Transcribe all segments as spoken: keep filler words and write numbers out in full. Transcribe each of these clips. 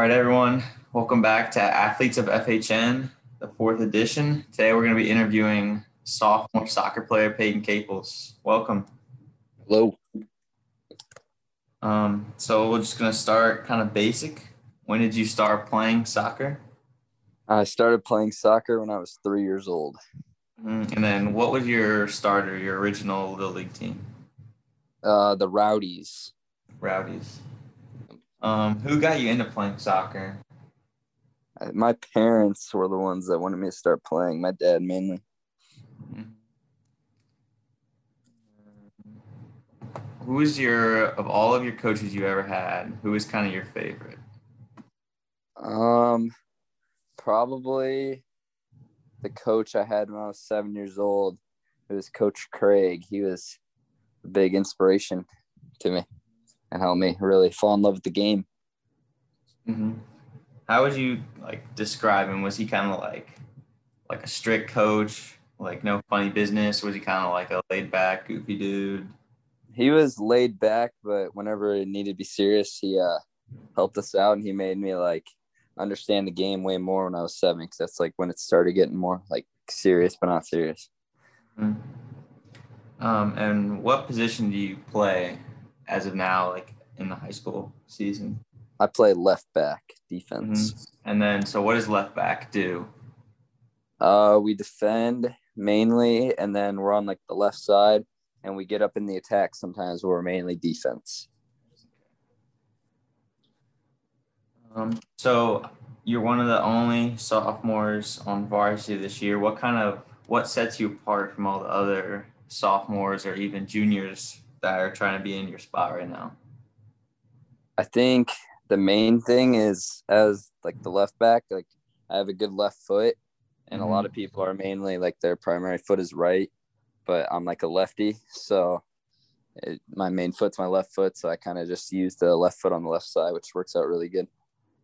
right, everyone. Welcome back to Athletes of F H N, the fourth edition. Today we're going to be interviewing sophomore soccer player Peyton Caples. Welcome. Hello. Um, so we're just going to start kind of basic. When did you start playing soccer? I started playing soccer when I was three years old. Mm, And then what was your starter, your original Little League team? Uh, the Rowdies. Rowdies. Um, who got you into playing soccer? Uh, My parents were the ones that wanted me to start playing. My dad mainly. Who is your, of all of your coaches you ever had, who is kind of your favorite? Um, probably the coach I had when I was seven years old. It was Coach Craig. He was a big inspiration to me and helped me really fall in love with the game. Mm-hmm. How would you like describe him? Was he kind of like like a strict coach, like no funny business? Was he kind of like a laid back, goofy dude? He was laid back, but whenever it needed to be serious, he uh helped us out, and he made me like understand the game way more when I was seven, because that's like when it started getting more like serious but not serious. Mhm. Um, and what position do you play as of now, like in the high school season? I play left back hmm defense. And then, so what does left back do? Uh, we defend mainly, and then we're on like the left side, and we get up in the attack sometimes where we're mainly defense. Um, so you're one of the only sophomores on varsity this year. What kind of what sets you apart from all the other sophomores or even juniors that are trying to be in your spot right now? I think the main thing is, as like the left back, like I have a good left foot, and a lot Mhm. of people are mainly like their primary foot is right, but I'm like a lefty, so it, my main foot's my left foot, so I kind of just use the left foot on the left side, which works out really good.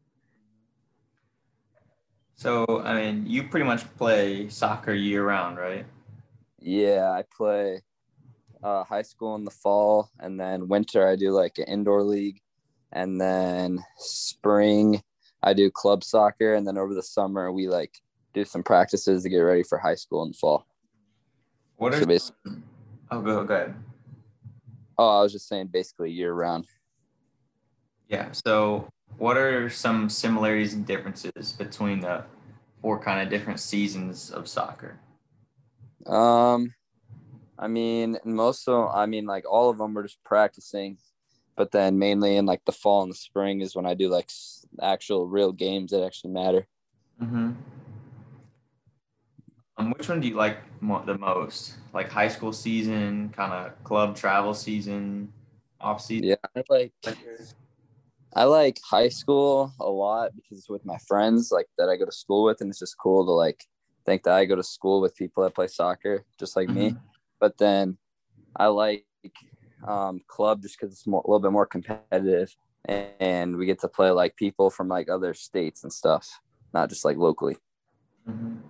So, I mean, you pretty much play soccer year round, right? Yeah, I play uh, high school in the fall, and then winter I do like an indoor league, and then spring I do club soccer, and then over the summer we like do some practices to get ready for high school in the fall. What are So basically, some, oh, go, go ahead. oh, I was just saying basically year round. Yeah. So, what are some similarities and differences between the four kind of different seasons of soccer? Um, I mean, most of I mean, like all of them are just practicing, but then mainly in like the fall and the spring is when I do like actual real games that actually matter. Mm-hmm. Um, which one do you like mo- the most? Like high school season, kind of club travel season, off season? Yeah, I like I like high school a lot because it's with my friends like that I go to school with, and it's just cool to like think that I go to school with people that play soccer just like me. Mhm. But then I like um, club just because it's more, a little bit more competitive, and, and we get to play like people from like other states and stuff, not just like locally. Mhm.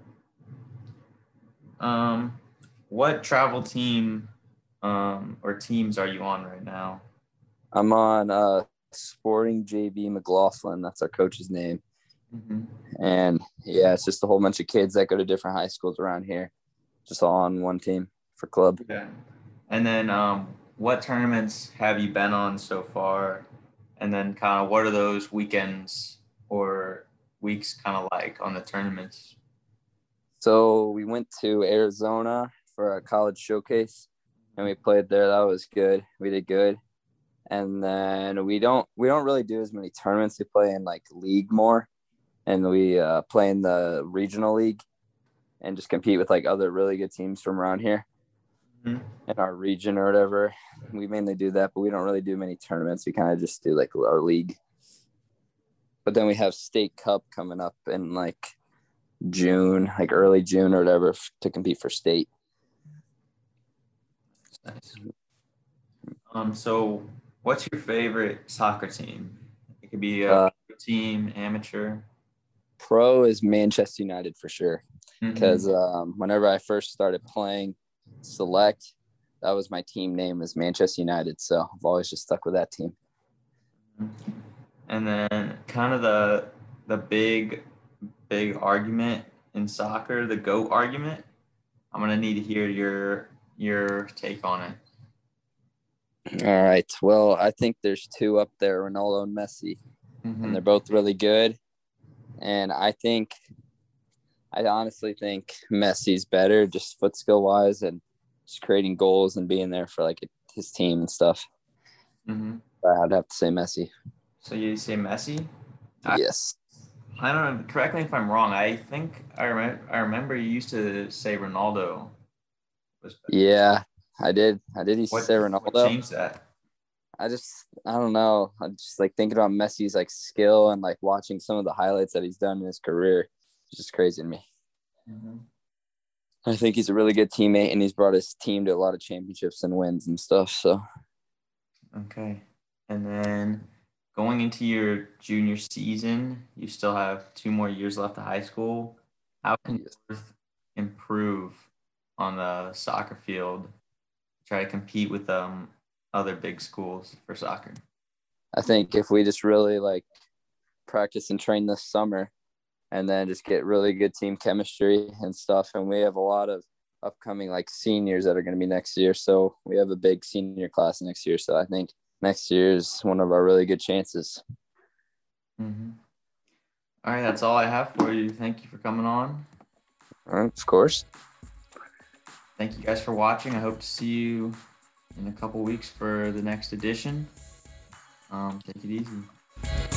Um, what travel team um, or teams are you on right now? I'm on uh, Sporting J V McLaughlin. That's our coach's name. hmm And yeah, it's just a whole bunch of kids that go to different high schools around here, just all on one team for club. Yeah. And then, um, what tournaments have you been on so far? And then, kind of, what are those weekends or weeks kind of like on the tournaments? So we went to Arizona for a college showcase, and we played there. That was good. We did good. And then we don't we don't really do as many tournaments. We play in like league more, and we uh, play in the regional league and just compete with like other really good teams from around here Mhm. in our region or whatever. We mainly do that, but we don't really do many tournaments. We kind of just do like our league. But then we have state cup coming up in like June, like early June or whatever, to compete for state. Nice. Um, so what's your favorite soccer team? It could be a Uh, team, amateur. Pro is Manchester United for sure. Mm-hmm. Because um, whenever I first started playing select, that was my team name was Manchester United. So I've always just stuck with that team. And then kind of the the big big argument in soccer, the GOAT argument. I'm gonna need to hear your your take on it. All right. Well, I think there's two up there, Ronaldo and Messi, Mm-hmm. and they're both really good. And I think, I honestly think Messi's better, just foot skill wise, and just creating goals and being there for like his team and stuff. Mm-hmm. But I'd have to say Messi. So you say Messi? I, Yes. I don't know. Correct me if I'm wrong. I think I remember. I remember you used to say Ronaldo was better. Yeah, I did. I did used to What, say what Ronaldo. changed that? I just, I don't know. I'm just like thinking about Messi's like skill and like watching some of the highlights that he's done in his career. It's just crazy to me. Mm-hmm. I think he's a really good teammate, and he's brought his team to a lot of championships and wins and stuff. So, Okay. And then going into your junior season, you still have two more years left of high school. How can you improve on the soccer field, try to compete with um other big schools for soccer? I think if we just really like practice and train this summer, and then just get really good team chemistry and stuff, and we have a lot of upcoming like seniors that are going to be next year. So we have a big senior class next year. So I think next year is one of our really good chances. Mm-hmm. All right, that's all I have for you. Thank you for coming on. All right, of course. Thank you guys for watching. I hope to see you in a couple weeks for the next edition. Um, take it easy.